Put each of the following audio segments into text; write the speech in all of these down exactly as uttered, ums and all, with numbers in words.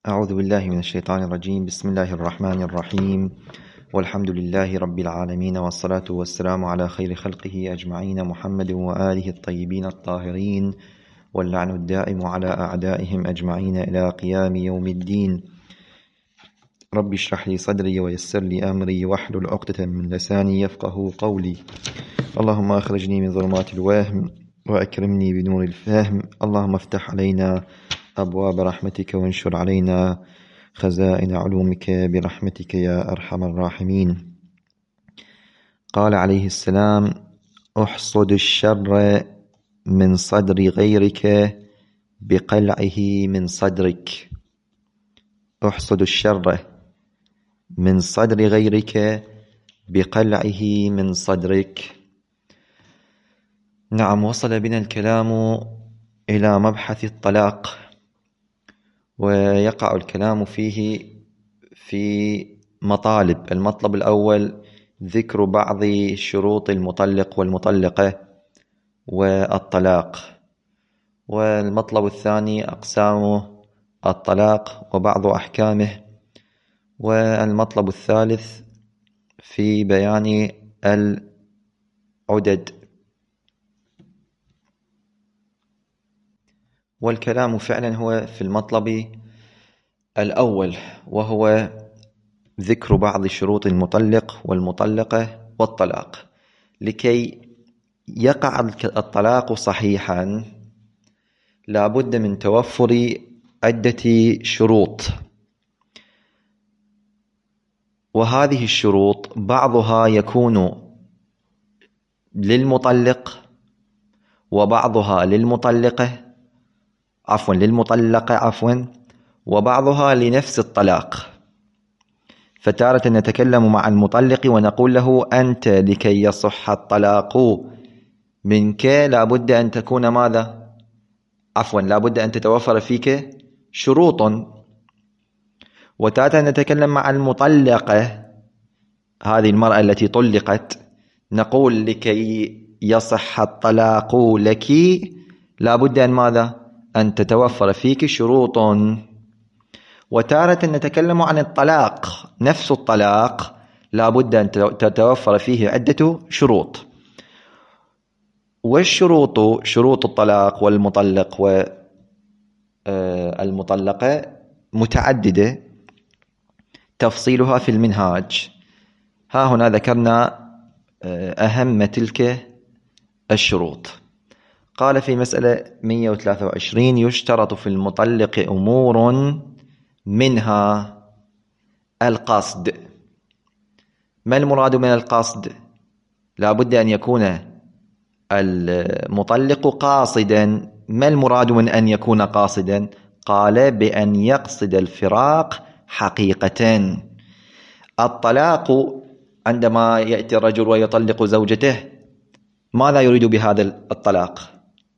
أعوذ بالله من الشيطان الرجيم. بسم الله الرحمن الرحيم، والحمد لله رب العالمين، والصلاة والسلام على خير خلقه أجمعين، محمد وآله الطيبين الطاهرين، واللعن الدائم على أعدائهم أجمعين إلى قيام يوم الدين. رب اشرح لي صدري ويسر لي أمري واحلل عقدة من لساني يفقه قولي. اللهم أخرجني من ظلمات الوهم وأكرمني بنور الفهم. اللهم افتح علينا أبواب رحمتك وانشر علينا خزائن علومك برحمتك يا أرحم الراحمين. قال عليه السلام: احصد الشر من صدر غيرك بقلعه من صدرك. احصد الشر من صدر غيرك بقلعه من صدرك. نعم، وصل بنا الكلام إلى مبحث الطلاق، ويقع الكلام فيه في مطالب. المطلب الأول ذكر بعض شروط المطلق والمطلقة والطلاق، والمطلب الثاني أقسام الطلاق وبعض أحكامه، والمطلب الثالث في بيان العدد. والكلام فعلا هو في المطلب الأول، وهو ذكر بعض شروط المطلق والمطلقة والطلاق. لكي يقع الطلاق صحيحا لا بد من توفر عدة شروط، وهذه الشروط بعضها يكون للمطلق وبعضها للمطلقة عفوا للمطلقة عفوا وبعضها لنفس الطلاق. فتارة نتكلم مع المطلق ونقول له: أنت لكي يصح الطلاق منك لابد أن تكون ماذا؟ عفوا لابد أن تتوفر فيك شروط. وتارة نتكلم مع المطلقة، هذه المرأة التي طلقت، نقول: لكي يصح الطلاق لك لابد أن ماذا؟ أن تتوفر فيك شروط. وتارة نتكلم عن الطلاق، نفس الطلاق لابد أن تتوفر فيه عدة شروط. والشروط شروط الطلاق والمطلق والمطلقة متعددة، تفصيلها في المنهاج. ها هنا ذكرنا أهم تلك الشروط. قال في مسألة مئة وثلاثة وعشرين: يشترط في المطلق أمور منها القصد. ما المراد من القصد؟ لا بد أن يكون المطلق قاصدا. ما المراد من أن يكون قاصدا؟ قال: بأن يقصد الفراق حقيقة. الطلاق عندما يأتي الرجل ويطلق زوجته، ماذا يريد بهذا الطلاق؟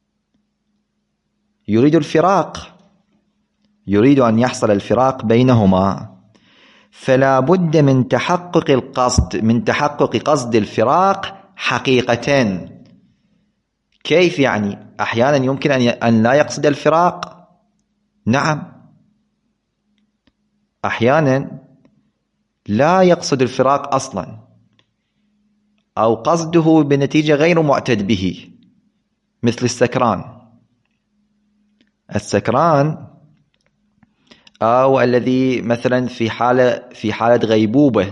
يريد الفراق، يريد أن يحصل الفراق بينهما. فلا بد من تحقق القصد، من تحقق قصد الفراق حقيقة. كيف يعني؟ أحيانا يمكن أن لا يقصد الفراق، نعم، أحيانا لا يقصد الفراق أصلا، أو قصده بنتيجة غير معتد به، مثل السكران. السكران أو الذي مثلا في حالة في حالة غيبوبة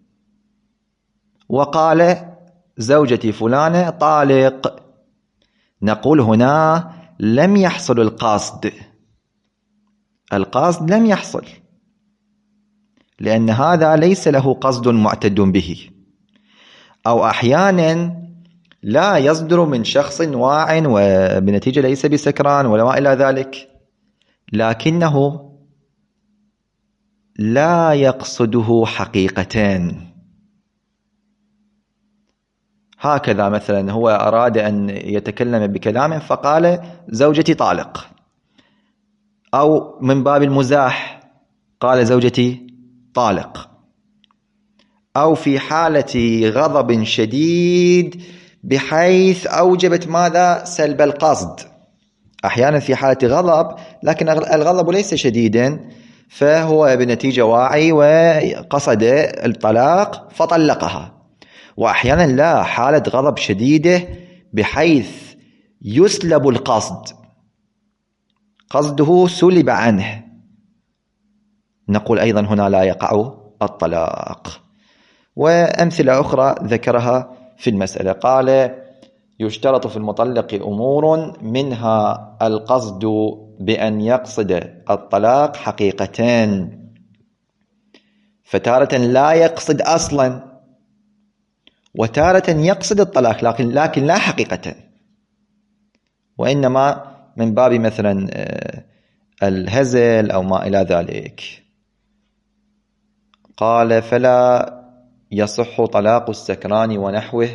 وقال: زوجتي فلانة طالق، نقول هنا لم يحصل القصد، القصد لم يحصل، لأن هذا ليس له قصد معتد به. أو أحيانا لا يصدر من شخص واع وبنتيجة ليس بسكران ولا ما إلى ذلك، لكنه لا يقصده حقيقة. هكذا مثلا هو أراد أن يتكلم بكلام فقال: زوجتي طالق، أو من باب المزاح قال: زوجتي طالق، أو في حالة غضب شديد بحيث أوجبت ماذا؟ سلب القصد. أحيانا في حالة غضب لكن الغضب ليس شديدا، فهو بنتيجة واعي وقصد الطلاق فطلقها. وأحيانا لا، حالة غضب شديدة بحيث يسلب القصد، قصده سلب عنه، نقول أيضا هنا لا يقع الطلاق. وأمثلة أخرى ذكرها في المسألة، قال: يشترط في المطلق أمور منها القصد بأن يقصد الطلاق حقيقتان، فتارة لا يقصد أصلا، وتارة يقصد الطلاق لكن لكن لا حقيقة، وإنما من باب مثلا الهزل أو ما إلى ذلك. قال: فلا يصح طلاق السكران ونحوه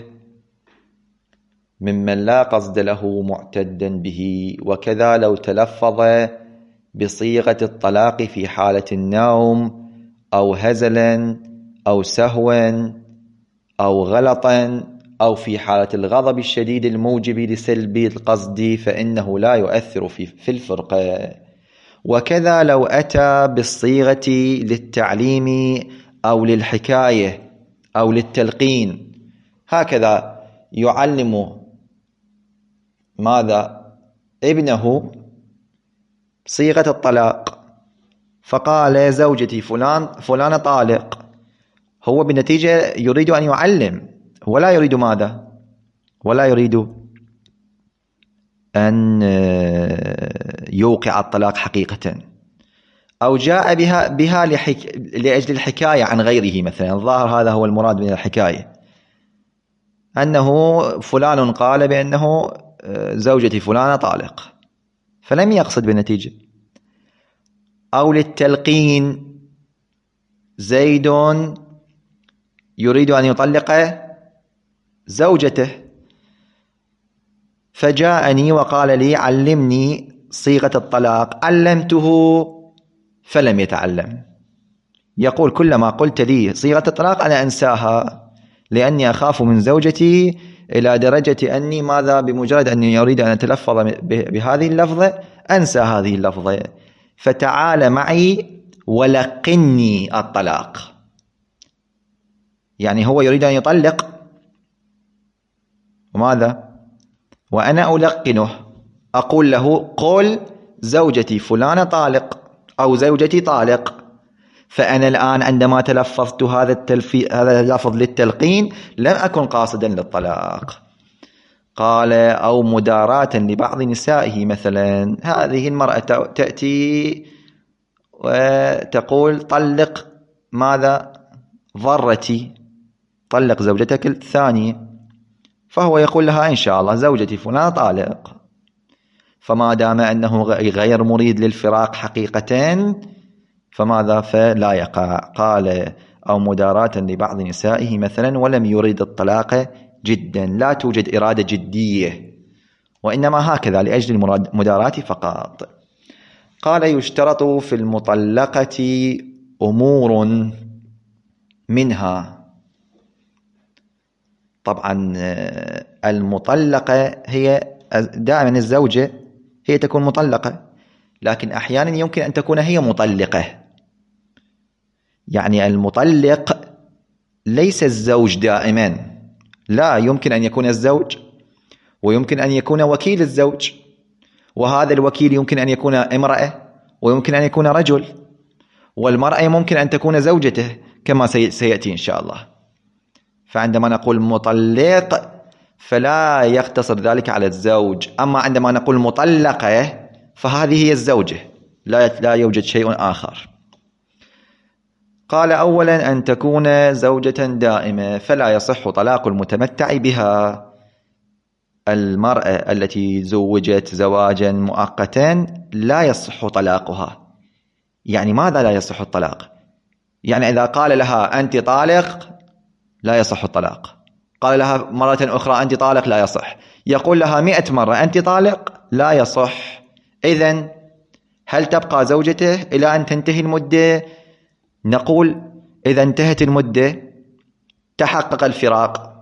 ممن لا قصد له معتدا به، وكذا لو تلفظ بصيغة الطلاق في حالة النوم أو هزلا أو سهوا أو غلطا أو في حالة الغضب الشديد الموجب لسلب القصد، فإنه لا يؤثر في في الفرقة. وكذا لو أتى بالصيغة للتعليم أو للحكاية أو للتلقين، هكذا يعلم ماذا؟ ابنه صيغة الطلاق، فقال: زوجتي فلان فلان طالق. هو بالنتيجة يريد أن يعلم، ولا يريد ماذا؟ ولا يريد أن يوقع الطلاق حقيقة. أو جاء بها, بها لحك... لأجل الحكاية عن غيره مثلا، الظاهر هذا هو المراد من الحكاية، أنه فلان قال بأنه زوجتي فلانة طالق، فلم يقصد بالنتيجة. أو للتلقين، زيد يريد أن يطلق زوجته، فجاءني وقال لي: علمني صيغة الطلاق، علمته فلم يتعلم. يقول: كلما قلت لي صيغة الطلاق أنا أنساها، لأني أخاف من زوجتي إلى درجة أني ماذا؟ بمجرد أني أريد أن أتلفظ بهذه اللفظة أنسى هذه اللفظة، فتعال معي ولقني الطلاق. يعني هو يريد أن يطلق، وماذا؟ وأنا ألقنه، أقول له: قل زوجتي فلانة طالق أو زوجتي طالق. فأنا الآن عندما تلفظت هذا التلفي... هذا اللفظ للتلقين لم أكن قاصدا للطلاق. قال: أو مداراة لبعض نسائه مثلا، هذه المرأة تأتي وتقول: طلق ماذا؟ ضرتي، طلق زوجتك الثانية. فهو يقول لها: إن شاء الله زوجتي فلان طالق. فما دام أنه غير مريد للفراق حقيقة فماذا؟ فلا يقع. قال: أو مداراة لبعض نسائه مثلا ولم يريد الطلاق جدا، لا توجد إرادة جدية، وإنما هكذا لأجل المداراة فقط. قال: يشترط في المطلقة أمور منها. طبعا المطلقة هي دائما الزوجة هي تكون مطلقة، لكن أحيانا يمكن أن تكون هي مطلقة. يعني المطلق ليس الزوج دائما، لا، يمكن أن يكون الزوج، ويمكن أن يكون وكيل الزوج، وهذا الوكيل يمكن أن يكون امرأة ويمكن أن يكون رجل، والمرأة ممكن أن تكون زوجته كما سيأتي إن شاء الله. فعندما نقول مطلق فلا يقتصر ذلك على الزوج، أما عندما نقول مطلقة فهذه هي الزوجة، لا لا يوجد شيء آخر. قال: أولا أن تكون زوجة دائمة، فلا يصح طلاق المتمتع بها. المرأة التي زوجت زواجا مؤقتا لا يصح طلاقها. يعني ماذا لا يصح الطلاق؟ يعني إذا قال لها أنت طالق لا يصح الطلاق، قال لها مرة أخرى أنت طالق لا يصح، يقول لها مئة مرة أنت طالق لا يصح. إذن هل تبقى زوجته إلى أن تنتهي المدة؟ نقول إذا انتهت المدة تحقق الفراق.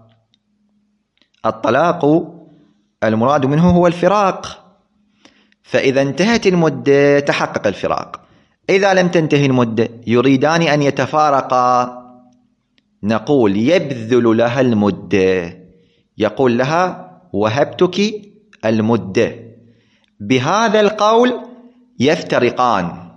الطلاق المراد منه هو الفراق، فإذا انتهت المدة تحقق الفراق. إذا لم تنتهي المدة يريدان أن يتفارقا، نقول يبذل لها المدة، يقول لها وهبتك المدة. بهذا القول يفترقان.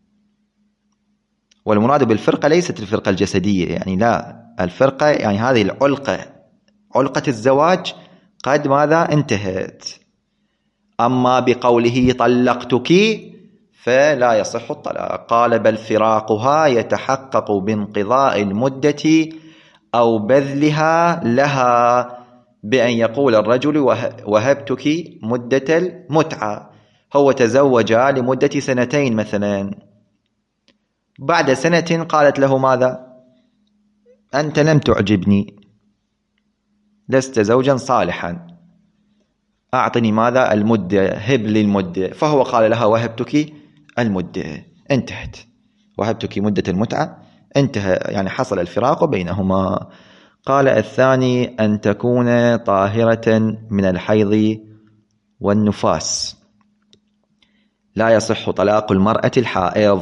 والمراد بالفرقة ليست الفرقة الجسدية، يعني لا، الفرقة يعني هذه العلقة، علقة الزواج قد ماذا انتهت. أما بقوله طلقتك فلا يصح الطلاق. قال بل فراقها يتحقق بانقضاء المدة أو بذلها لها، بأن يقول الرجل وهبتك مدة المتعة. هو تزوج لمدة سنتين مثلا، بعد سنة قالت له ماذا؟ أنت لم تعجبني، لست زوجا صالحا، أعطني ماذا؟ المدة، هب لي المدة. فهو قال لها وهبتك المدة، انتهت، وهبتك مدة المتعة، انتهى، يعني حصل الفراق بينهما. قال الثاني أن تكون طاهرة من الحيض والنفاس. لا يصح طلاق المرأة الحائض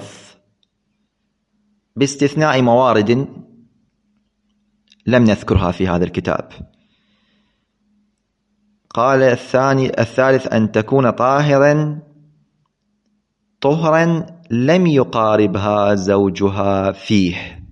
باستثناء موارد لم نذكرها في هذا الكتاب. قال الثاني الثالث أن تكون طاهرا طهرا لم يقاربها زوجها فيه.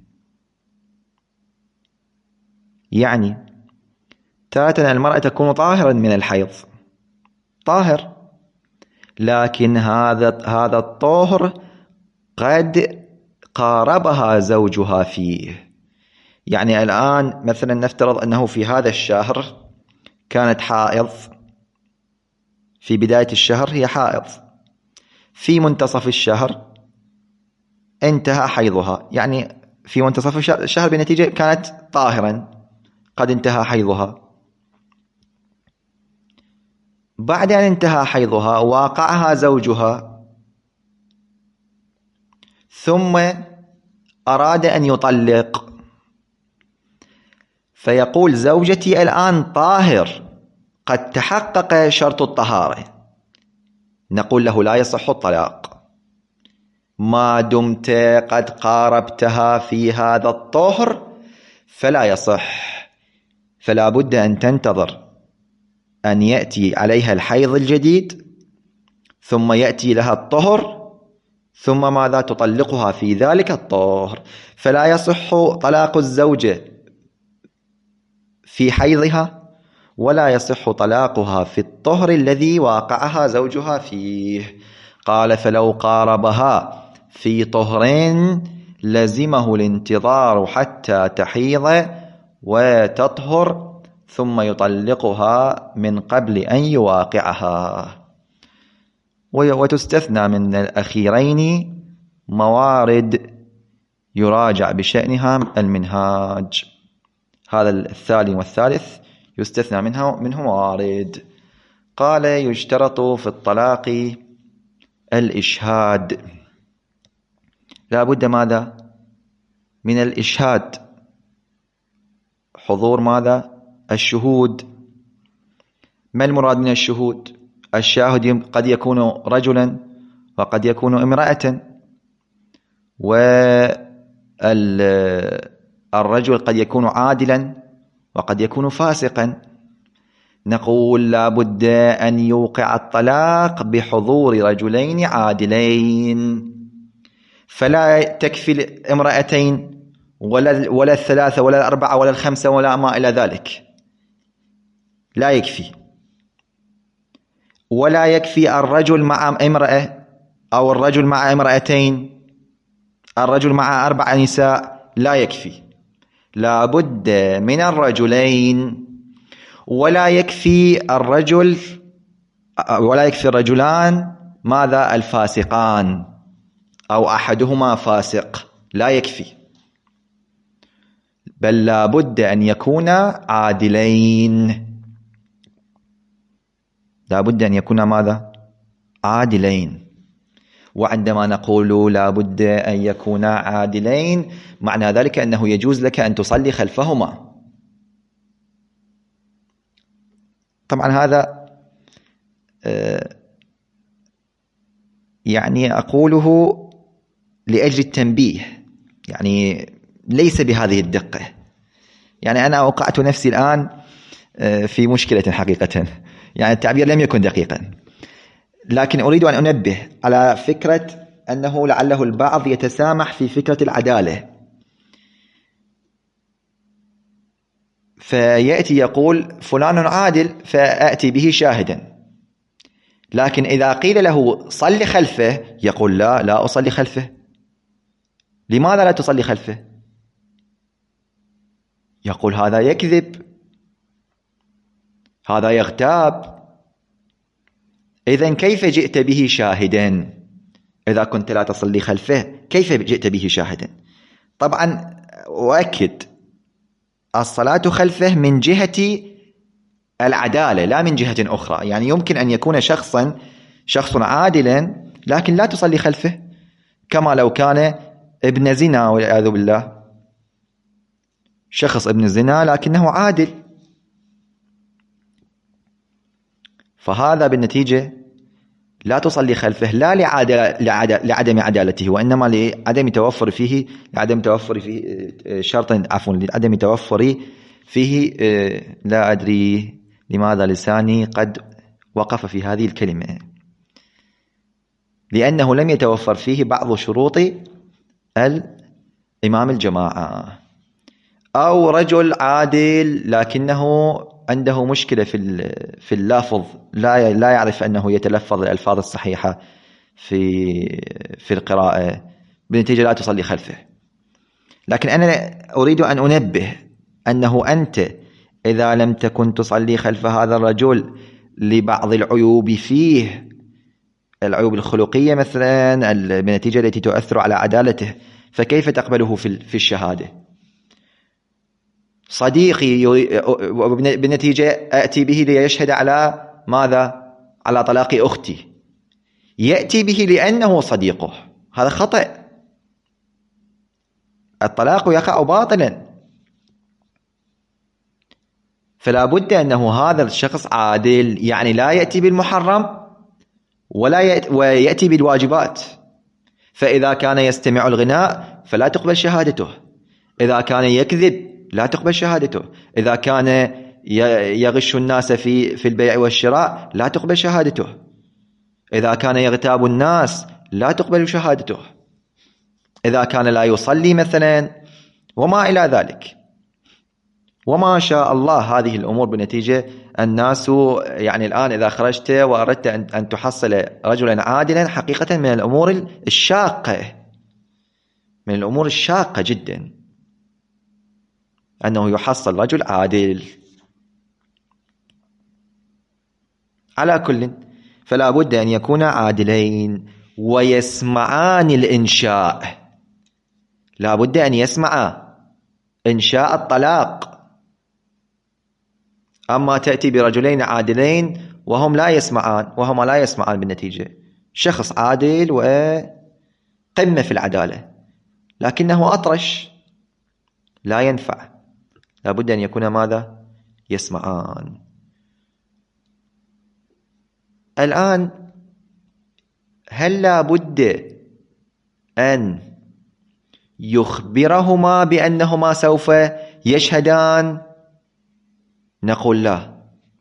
يعني تارة المرأة تكون طاهرا من الحيض، طاهر، لكن هذا هذا الطهر قد قاربها زوجها فيه. يعني الآن مثلا نفترض أنه في هذا الشهر كانت حائض، في بداية الشهر هي حائض، في منتصف الشهر انتهى حيضها، يعني في منتصف الشهر بنتيجة كانت طاهرا قد انتهى حيضها. بعد أن انتهى حيضها واقعها زوجها، ثم أراد أن يطلق، فيقول زوجتي الآن طاهر، قد تحقق شرط الطهارة، نقول له لا يصح الطلاق ما دمت قد قاربتها في هذا الطهر، فلا يصح. فلا بد أن تنتظر أن يأتي عليها الحيض الجديد، ثم يأتي لها الطهر، ثم ماذا؟ تطلقها في ذلك الطهر. فلا يصح طلاق الزوجة في حيضها، ولا يصح طلاقها في الطهر الذي واقعها زوجها فيه. قال فلو قاربها في طهرين لزمه الانتظار حتى تحيض وتطهر، ثم يطلقها من قبل أن يواقعها. وتستثنى من الأخيرين موارد يراجع بشأنها المنهاج. هذا الثاني والثالث يستثنى منها منه موارد. قال يشترط في الطلاق الإشهاد. لا بد ماذا؟ من الإشهاد، حضور ماذا؟ الشهود. ما المراد من الشهود؟ الشاهد قد يكون رجلا وقد يكون امرأة، والرجل قد يكون عادلا وقد يكون فاسقا. نقول لا بد أن يوقع الطلاق بحضور رجلين عادلين، فلا تكفي الامرأتين ولا ولا الثلاثة ولا الأربعة ولا الخمسة ولا ما إلى ذلك، لا يكفي. ولا يكفي الرجل مع امرأة أو الرجل مع امرأتين، الرجل مع أربع نساء لا يكفي، لا بد من الرجلين. ولا يكفي الرجل ولا يكفي الرجلان ماذا؟ الفاسقان أو أحدهما فاسق، لا يكفي، بل لا بد أن يكونا عادلين، لا بد أن يكونا ماذا؟ عادلين. وعندما نقول لا بد أن يكونا عادلين، معنى ذلك أنه يجوز لك أن تصلي خلفهما. طبعا هذا يعني أقوله لأجل التنبيه، يعني ليس بهذه الدقة. يعني أنا أوقعت نفسي الآن في مشكلة حقيقة، يعني التعبير لم يكن دقيقا، لكن أريد أن أنبه على فكرة أنه لعله البعض يتسامح في فكرة العدالة، فيأتي يقول فلان عادل فأتي به شاهدا، لكن إذا قيل له صل خلفه يقول لا لا أصلي خلفه. لماذا لا تصلي خلفه؟ يقول هذا يكذب، هذا يغتاب. إذن كيف جئت به شاهدا إذا كنت لا تصلي خلفه؟ كيف جئت به شاهدا؟ طبعا أؤكد الصلاة خلفه من جهة العدالة لا من جهة أخرى. يعني يمكن أن يكون شخصا شخص عادلا لكن لا تصلي خلفه، كما لو كان ابن زنا والعياذ بالله، شخص ابن زنا لكنه عادل، فهذا بالنتيجة لا تصلي خلفه لا لعدم عدالته، وإنما لعدم توفر فيه لعدم توفر فيه شرط عفوا لعدم توفر فيه لا أدري لماذا لساني قد وقف في هذه الكلمة، لأنه لم يتوفر فيه بعض شروط الإمام الجماعة. أو رجل عادل لكنه عنده مشكلة في في اللفظ، لا لا يعرف أنه يتلفظ الألفاظ الصحيحة في في القراءة، بالنتيجة لا تصلي خلفه. لكن أنا أريد أن أنبه أنه أنت إذا لم تكن تصلي خلف هذا الرجل لبعض العيوب فيه، العيوب الخلقية مثلا، بالنتيجة التي تؤثر على عدالته، فكيف تقبله في في الشهادة؟ صديقي بالنتيجة أتي به ليشهد على ماذا؟ على طلاق أختي، يأتي به لأنه صديقه، هذا خطأ. الطلاق يقع باطلا، فلا بد أنه هذا الشخص عادل، يعني لا يأتي بالمحرم ولا يأتي ويأتي بالواجبات. فإذا كان يستمع الغناء فلا تقبل شهادته، إذا كان يكذب لا تقبل شهادته، إذا كان يغش الناس في في البيع والشراء لا تقبل شهادته، إذا كان يغتاب الناس لا تقبل شهادته، إذا كان لا يصلي مثلا وما إلى ذلك. وما شاء الله هذه الأمور بالنتيجة الناس، يعني الآن إذا خرجت وأردت أن تحصل رجلا عادلا حقيقة من الأمور الشاقة، من الأمور الشاقة جدا أنه يحصل رجل عادل. على كل، فلا بد أن يكون عادلين ويسمعان الإنشاء، لا بد أن يسمع إنشاء الطلاق. أما تأتي برجلين عادلين وهم لا يسمعان وهما لا يسمعان بالنتيجة شخص عادل وقمة في العدالة لكنه أطرش، لا ينفع، لا بد أن يكون ماذا؟ يسمعان. الآن هل لا بد أن يخبرهما بأنهما سوف يشهدان؟ نقول لا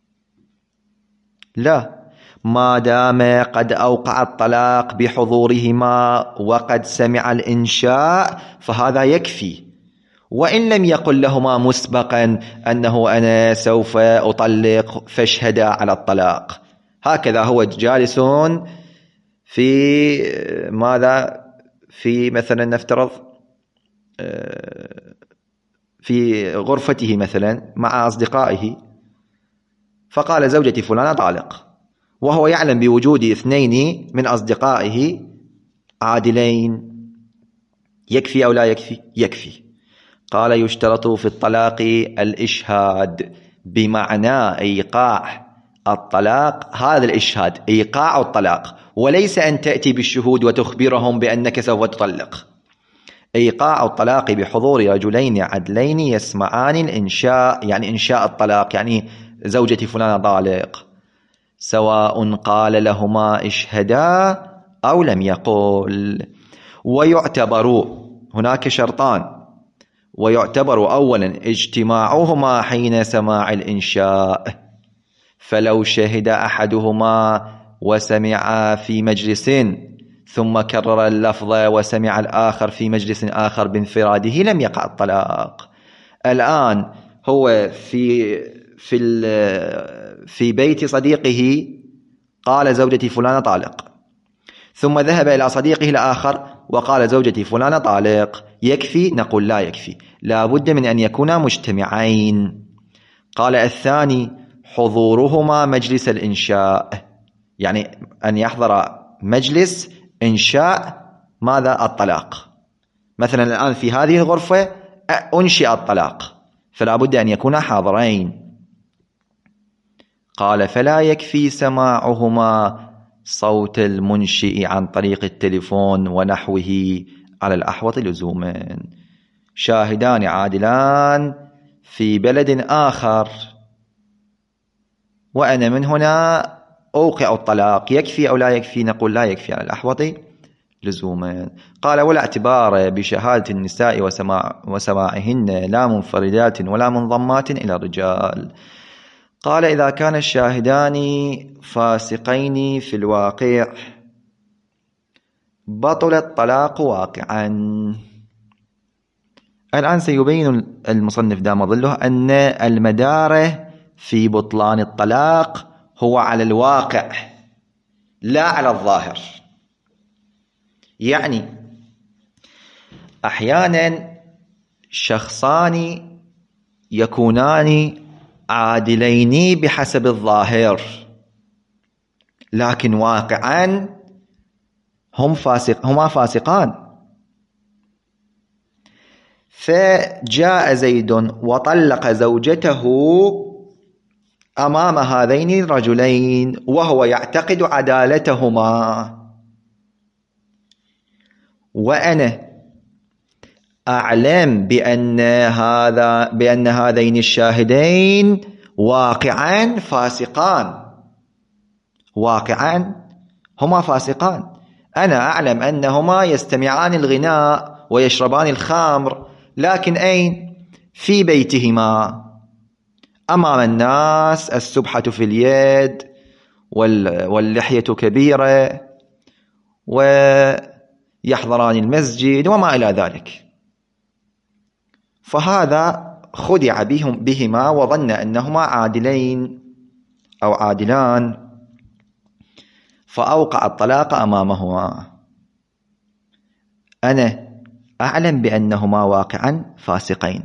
لا، ما دام قد أوقع الطلاق بحضورهما وقد سمع الإنشاء فهذا يكفي، وإن لم يقل لهما مسبقا أنه أنا سوف أطلق فاشهدا على الطلاق. هكذا هو جالس في ماذا؟ في مثلا نفترض في غرفته مثلا مع أصدقائه، فقال زوجتي فلانة طالق، وهو يعلم بوجود اثنين من أصدقائه عادلين، يكفي أو لا يكفي؟ يكفي. قال يشترط في الطلاق الإشهاد، بمعنى إيقاع الطلاق، هذا الإشهاد إيقاع الطلاق، وليس أن تأتي بالشهود وتخبرهم بأنك سوف تطلق. إيقاع الطلاق بحضور رجلين عدلين يسمعان الإنشاء، يعني إنشاء الطلاق، يعني زوجتي فلانة طالق، سواء قال لهما اشهدا أو لم يقل. ويعتبر هناك شرطان، ويعتبر أولا اجتماعهما حين سماع الإنشاء، فلو شهد أحدهما وسمع في مجلس ثم كرر اللفظ وسمع الآخر في مجلس آخر بانفراده لم يقع الطلاق. الآن هو في في في بيت صديقه قال زوجتي فلانة طالق، ثم ذهب إلى صديقه الآخر وقال زوجتي فلانة طالق، يكفي؟ نقول لا يكفي، لا بد من أن يكونا مجتمعين. قال الثاني حضورهما مجلس الإنشاء، يعني أن يحضر مجلس إنشاء ماذا؟ الطلاق. مثلا الآن في هذه الغرفة أنشئ الطلاق، فلا بد أن يكونا حاضرين. قال فلا يكفي سماعهما صوت المنشئ عن طريق التليفون ونحوه على الأحوط لزوما. شاهدان عادلان في بلد آخر وأنا من هنا أوقع الطلاق، يكفي أو لا يكفي؟ نقول لا يكفي على الأحوط لزوما. قال ولا اعتبار بشهادة النساء وسماع وسماعهن لا منفردات ولا منضمات إلى الرجال. قال إذا كان الشاهدان فاسقين في الواقع بطل الطلاق واقعا. الآن سيبين المصنف دام ظله أن المدار في بطلان الطلاق هو على الواقع لا على الظاهر. يعني أحيانا شخصان يكونان عادلين بحسب الظاهر، لكن واقعا هم فاسق هما فاسقان. فجاء زيد وطلق زوجته أمام هذين الرجلين وهو يعتقد عدالتهما، وأنا أعلم بأن هذا بأن هذين الشاهدين واقعا فاسقان، واقعا هما فاسقان. أنا أعلم أنهما يستمعان الغناء ويشربان الخمر، لكن أين؟ في بيتهما أمام الناس، السبحة في اليد واللحية كبيرة ويحضران المسجد وما إلى ذلك. فهذا خدع بهم بهما وظن أنهما عادلين أو عادلان فأوقع الطلاق أمامهما. أنا أعلم بأنهما واقعا فاسقين.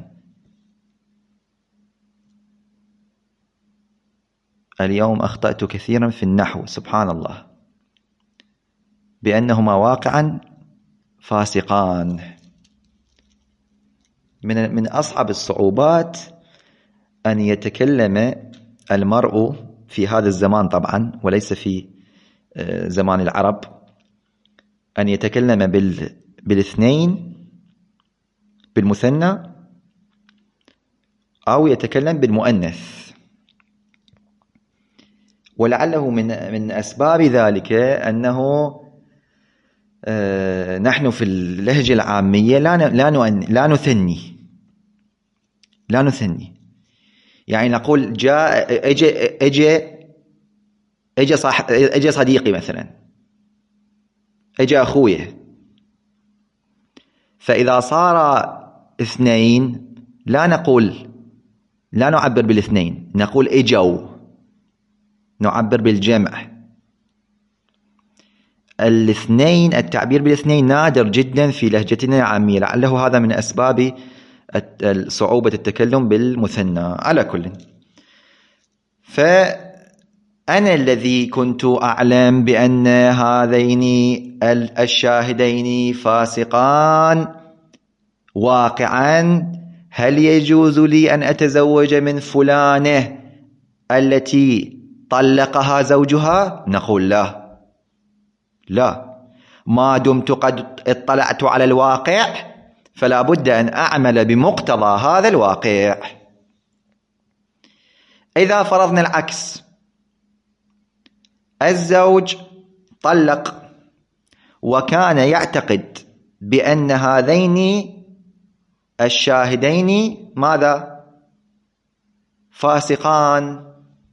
اليوم أخطأت كثيرا في النحو سبحان الله، بأنهما واقعا فاسقان. من من أصعب الصعوبات أن يتكلم المرء في هذا الزمان طبعا وليس في زمان العرب، أن يتكلم بال بالاثنين بالمثنى أو يتكلم بالمؤنث. ولعله من من أسباب ذلك أنه نحن في اللهجة العامية لا لا لا نثني لا نثني يعني نقول جاء اجى اجى اجى صاحب اجى صديقي مثلا، اجى اخوي، فإذا صار اثنين لا نقول لا نعبر بالاثنين، نقول اجوا، نعبر بالجمع. الاثنين التعبير بالاثنين نادر جدا في لهجتنا العامية، لعله هذا من أسباب صعوبة التكلم بالمثنى. على كل، فأنا الذي كنت أعلم بأن هذين الشاهدين فاسقان واقعا، هل يجوز لي أن أتزوج من فلانة التي طلقها زوجها؟ نقول لا لا، ما دمت قد اطلعت على الواقع فلا بد أن أعمل بمقتضى هذا الواقع. إذا فرضنا العكس، الزوج طلق وكان يعتقد بأن هذين الشاهدين ماذا؟ فاسقان.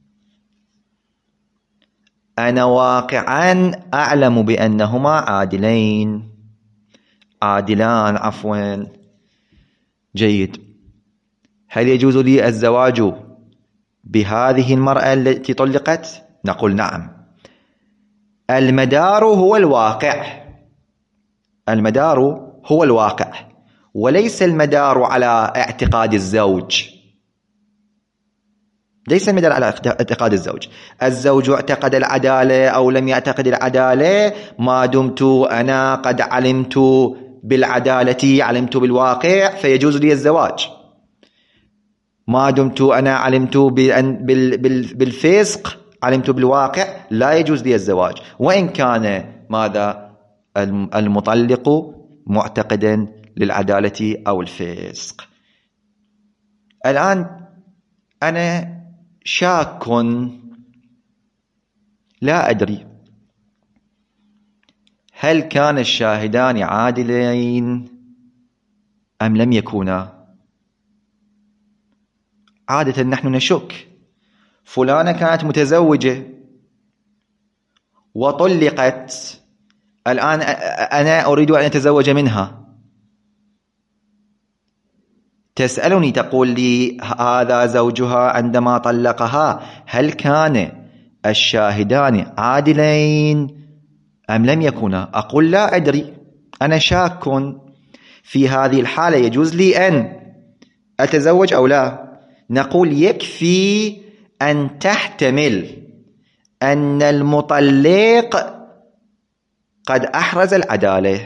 أنا واقعا أعلم بأنهما عادلين عادلان عفوا. جيد. هل يجوز لي الزواج بهذه المرأة التي طلقت؟ نقول نعم. المدار هو الواقع، المدار هو الواقع، وليس المدار على اعتقاد الزوج، ليس المدار على اعتقاد الزوج. الزوج اعتقد العدالة أو لم يعتقد العدالة، ما دمت أنا قد علمت بالعدالة، علمت بالواقع، فيجوز لي الزواج. ما دمت أنا علمت بالفسق، علمت بالواقع، لا يجوز لي الزواج، وإن كان ماذا المطلق معتقدا للعدالة أو الفسق. الآن أنا شاك، لا أدري هل كان الشاهدان عادلين أم لم يكونا. عادة نحن نشك. فلانة كانت متزوجة وطلقت، الآن أنا أريد أن أتزوج منها، تسألني تقول لي هذا زوجها عندما طلقها، هل كان الشاهدان عادلين أم لم يكونا؟ أقول لا أدري، أنا شاك. في هذه الحالة يجوز لي أن أتزوج أو لا؟ نقول يكفي أن تحتمل أن المطلق قد أحرز العدالة.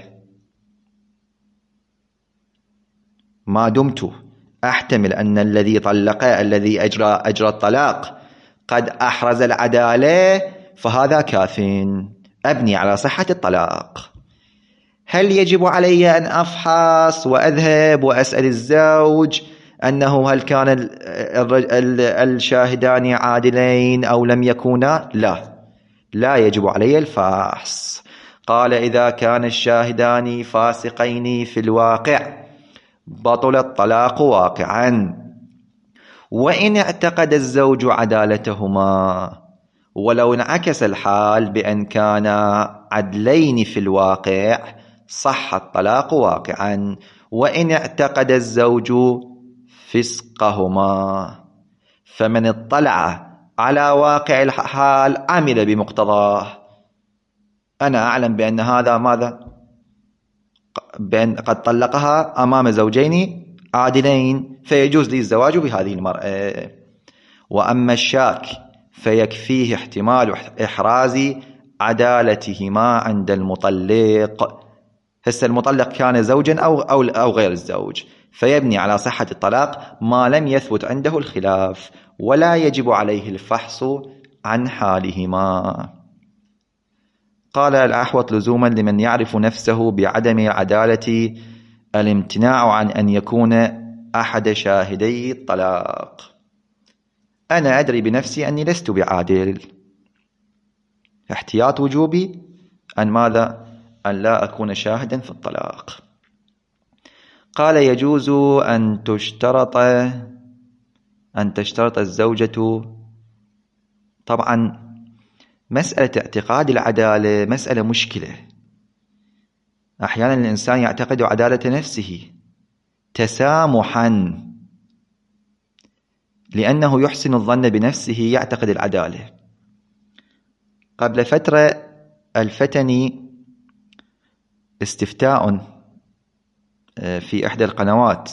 ما دمت أحتمل أن الذي طلق، الذي أجرى أجرى الطلاق، قد أحرز العدالة، فهذا كاف، أبني على صحة الطلاق. هل يجب علي أن أفحص وأذهب وأسأل الزوج أنه هل كان الشاهدان عادلين أو لم يكونا؟ لا، لا يجب علي الفحص. قال إذا كان الشاهدان فاسقين في الواقع بطل الطلاق واقعا، وإن اعتقد الزوج عدالتهما، ولو انعكس الحال بأن كانا عدلين في الواقع صح الطلاق واقعا، وإن اعتقد الزوج فسقهما، فمن اطلع على واقع الحال عمل بمقتضاه. أنا أعلم بأن هذا ماذا؟ بأن قد طلقها أمام زوجين عادلين، فيجوز لي الزواج بهذه المرأة. وأما الشاك فيكفيه احتمال إحراز عدالتهما عند المطلق. هسه المطلق كان زوجا أو, أو, أو غير الزوج، فيبني على صحة الطلاق ما لم يثبت عنده الخلاف، ولا يجب عليه الفحص عن حالهما. قال الأحوط لزوما لمن يعرف نفسه بعدم العدالة الامتناع عن أن يكون أحد شاهدي الطلاق. أنا أدري بنفسي أني لست بعادل، احتياط وجوبي أن ماذا؟ أن لا أكون شاهدا في الطلاق. قال يجوز أن تشترط أن تشترط الزوجة. طبعا مسألة اعتقاد العدالة مسألة مشكلة. أحيانا الإنسان يعتقد عدالة نفسه تسامحا لأنه يحسن الظن بنفسه، يعتقد العدالة. قبل فترة الفتني استفتاء في إحدى القنوات،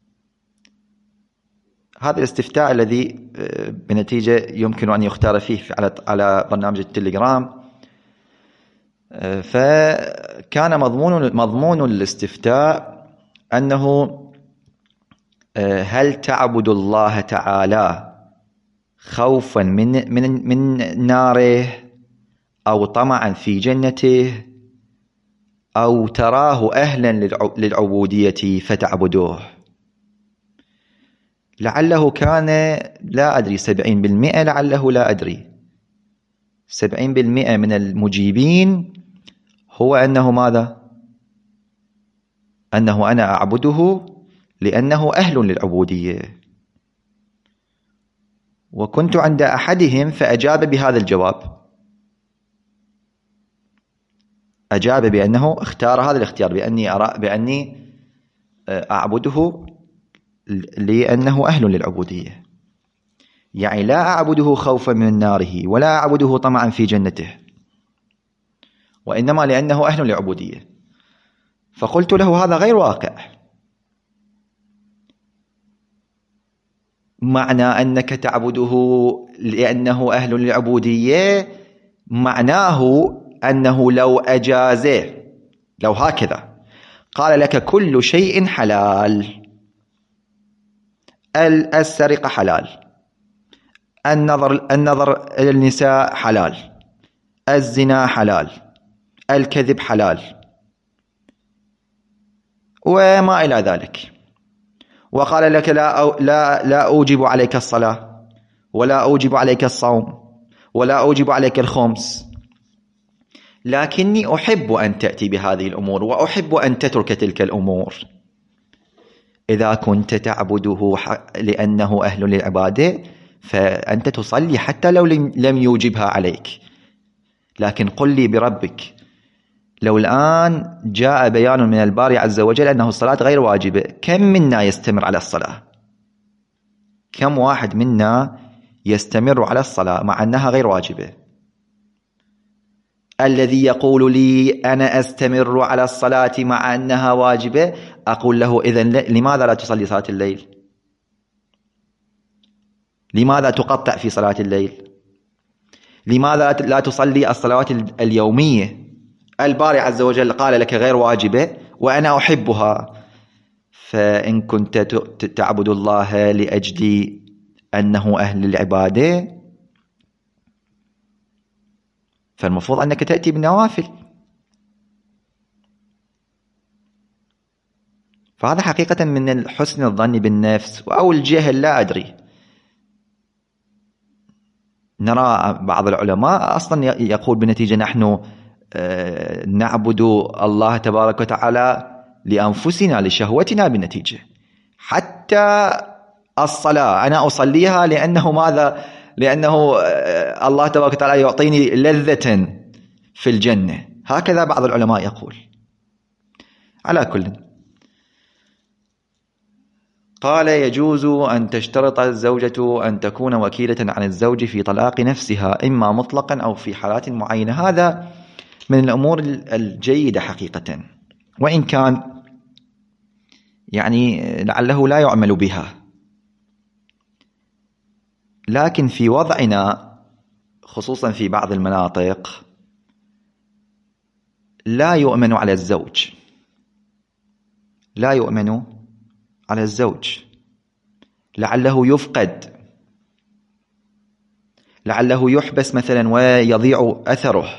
هذا الاستفتاء الذي بنتيجة يمكن أن يختار فيه على على برنامج التليجرام، فكان مضمون مضمون الاستفتاء أنه هل تعبد الله تعالى خوفا من من من ناره أو طمعا في جنته، أو تراه أهلا للعبودية فتعبدوه؟ لعله كان لا أدري سبعين بالمئة، لعله لا أدري سبعين بالمئة من المجيبين هو أنه ماذا؟ أنه أنا أعبده لأنه أهل للعبودية. وكنت عند أحدهم فأجاب بهذا الجواب، أجاب بأنه اختار هذا الاختيار، بأني أرى بأني أعبده لأنه أهل للعبودية، يعني لا أعبده خوفا من ناره ولا أعبده طمعا في جنته، وإنما لأنه أهل للعبودية. فقلت له هذا غير واقع. معنى أنك تعبده لأنه أهل للعبودية معناه أنه لو أجازه، لو هكذا قال لك كل شيء حلال، السرقة حلال، النظر النظر إلى النساء حلال، الزنا حلال، الكذب حلال، وما إلى ذلك، وقال لك لا لا لا أوجب عليك الصلاة ولا أوجب عليك الصوم ولا أوجب عليك الخمس، لكني أحب أن تأتي بهذه الأمور وأحب أن تترك تلك الأمور. إذا كنت تعبده لأنه أهل للعبادة فأنت تصلي حتى لو لم يوجبها عليك. لكن قل لي بربك، لو الآن جاء بيان من الباري عز وجل أنه الصلاة غير واجبة، كم منا يستمر على الصلاة؟ كم واحد منا يستمر على الصلاة مع أنها غير واجبة؟ الذي يقول لي أنا أستمر على الصلاة مع أنها واجبة، أقول له إذن لماذا لا تصلي صلاة الليل؟ لماذا تقطع في صلاة الليل؟ لماذا لا تصلي الصلوات اليومية؟ الباري عز وجل قال لك غير واجبة وأنا أحبها. فإن كنت تعبد الله لأجل أنه أهل العبادة فالمفروض أنك تأتي بالنوافل. فهذا حقيقة من حسن الظن بالنفس أو الجهل، لا أدري. نرى بعض العلماء أصلا يقول بالنتيجة نحن نعبد الله تبارك وتعالى لأنفسنا لشهوتنا بالنتيجة. حتى الصلاة أنا أصليها لأنه ماذا؟ لأنه الله تبارك وتعالى يعطيني لذة في الجنة. هكذا بعض العلماء يقول. على كل، قال يجوز أن تشترط الزوجة أن تكون وكيلة عن الزوج في طلاق نفسها إما مطلقا أو في حالات معينة. هذا من الأمور الجيدة حقيقة، وإن كان يعني لعله لا يعمل بها، لكن في وضعنا خصوصا في بعض المناطق لا يؤمن على الزوج، لا يؤمن على الزوج، لعله يفقد، لعله يحبس مثلا ويضيع أثره،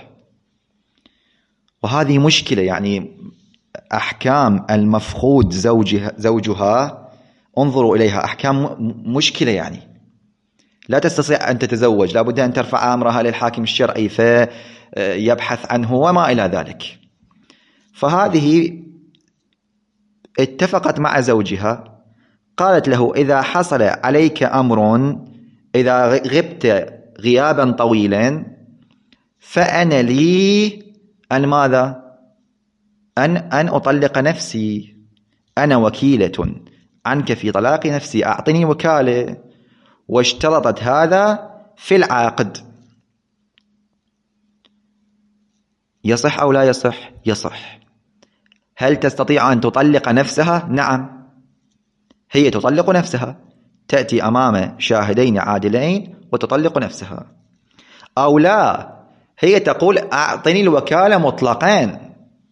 وهذه مشكلة. يعني أحكام المفقود زوجها, زوجها انظروا إليها، أحكام مشكلة، يعني لا تستطيع أن تتزوج، لابد أن ترفع أمرها للحاكم الشرعي فيبحث عنه وما إلى ذلك. فهذه اتفقت مع زوجها، قالت له إذا حصل عليك أمر، إذا غبت غيابا طويلا فأنا لي أن ماذا؟ أن, أن أطلق نفسي، أنا وكيلة عنك في طلاق نفسي، أعطني وكالة. واشترطت هذا في العقد. يصح أو لا يصح؟ يصح. هل تستطيع أن تطلق نفسها؟ نعم، هي تطلق نفسها، تأتي أمام شاهدين عادلين وتطلق نفسها. أو لا، هي تقول أعطني الوكالة مطلقين،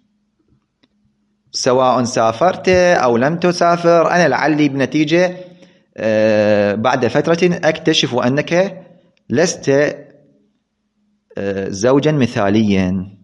سواء سافرت أو لم تسافر، أنا لعلي بنتيجة بعد فترة أكتشف أنك لست زوجا مثاليا،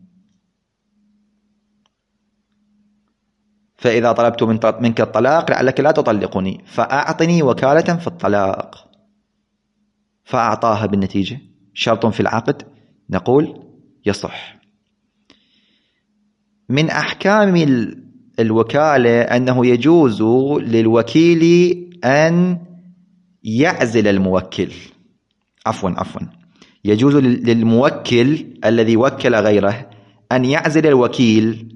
فإذا طلبت منك الطلاق لعلك لا تطلقني، فأعطني وكالة في الطلاق. فأعطاها بالنتيجة، شرط في العقد، نقول يصح. من أحكام الوكالة أنه يجوز للوكيل أن يعزل الموكل. عفوا عفوا يجوز للموكل الذي وكل غيره أن يعزل الوكيل.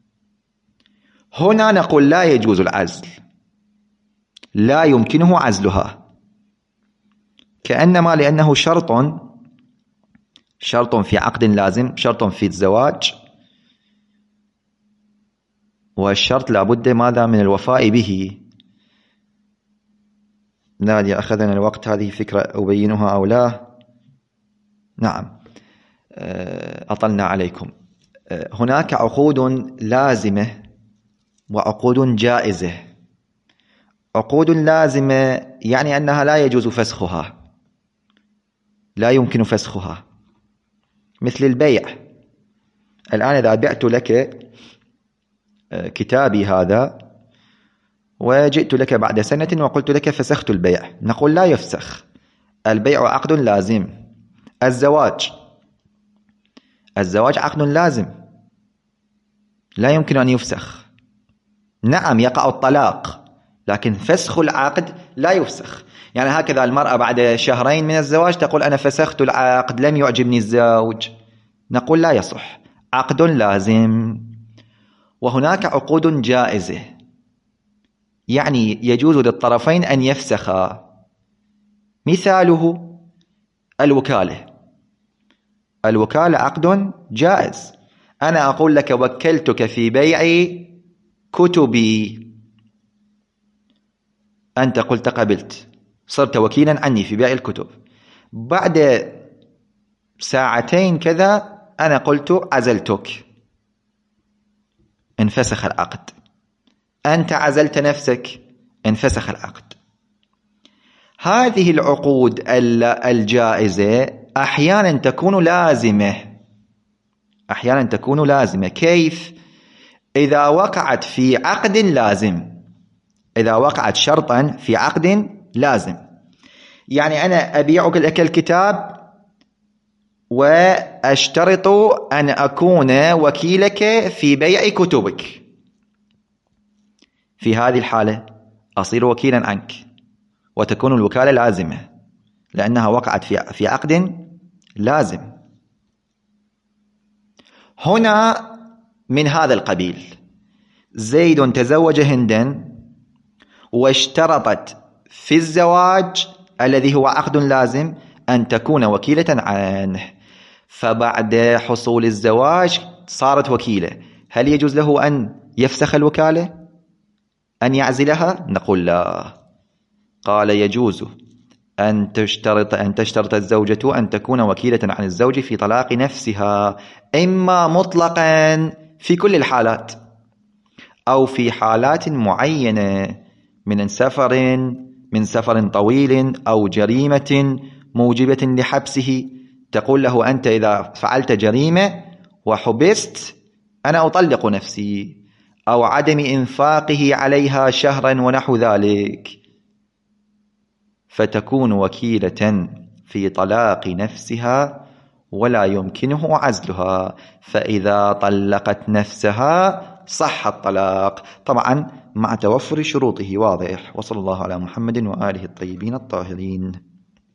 هنا نقول لا يجوز العزل، لا يمكنه عزلها، كأنما لأنه شرط شرط في عقد لازم، شرط في الزواج، والشرط لابد ماذا من الوفاء به. لا أدري أخذنا الوقت هذه فكرة أبينها أو لا. نعم أطلنا عليكم. هناك عقود لازمة وعقود جائزة. عقود لازمة يعني أنها لا يجوز فسخها، لا يمكن فسخها، مثل البيع. الآن إذا بعت لك كتابي هذا وجئت لك بعد سنة وقلت لك فسخت البيع، نقول لا يفسخ، البيع عقد لازم. الزواج الزواج عقد لازم لا يمكن أن يفسخ. نعم يقع الطلاق، لكن فسخ العقد لا يفسخ. يعني هكذا المرأة بعد شهرين من الزواج تقول أنا فسخت العقد، لم يعجبني الزوج، نقول لا يصح، عقد لازم. وهناك عقود جائزة، يعني يجوز للطرفين أن يفسخا. مثاله الوكالة. الوكالة عقد جائز. أنا أقول لك وكلتك في بيع كتبي، أنت قلت قبلت، صرت وكيلا عني في بيع الكتب. بعد ساعتين كذا أنا قلت عزلتك، انفسخ العقد. أنت عزلت نفسك، انفسخ العقد. هذه العقود الجائزة أحيانا تكون لازمة، أحيانا تكون لازمة. كيف؟ إذا وقعت في عقد لازم، إذا وقعت شرطا في عقد لازم. يعني أنا أبيعك لك الكتاب وأشترط أن أكون وكيلك في بيع كتبك، في هذه الحالة أصير وكيلا عنك وتكون الوكالة لازمة لأنها وقعت في في عقد لازم. هنا من هذا القبيل، زيد تزوج هندا واشترطت في الزواج الذي هو عقد لازم أن تكون وكيلة عنه، فبعد حصول الزواج صارت وكيلة. هل يجوز له أن يفسخ الوكالة، أن يعزلها؟ نقول لا. قال يجوز أن تشترط أن تشترط الزوجة أن تكون وكيلة عن الزوج في طلاق نفسها، إما مطلقا في كل الحالات أو في حالات معينة من سفر من سفر طويل أو جريمة موجبة لحبسه، تقول له أنت إذا فعلت جريمة وحبست أنا أطلق نفسي، أو عدم إنفاقه عليها شهرا ونحو ذلك، فتكون وكيلة في طلاق نفسها ولا يمكنه عزلها. فإذا طلقت نفسها صح الطلاق، طبعا مع توفر شروطه. واضح. وصلى الله على محمد وآله الطيبين الطاهرين.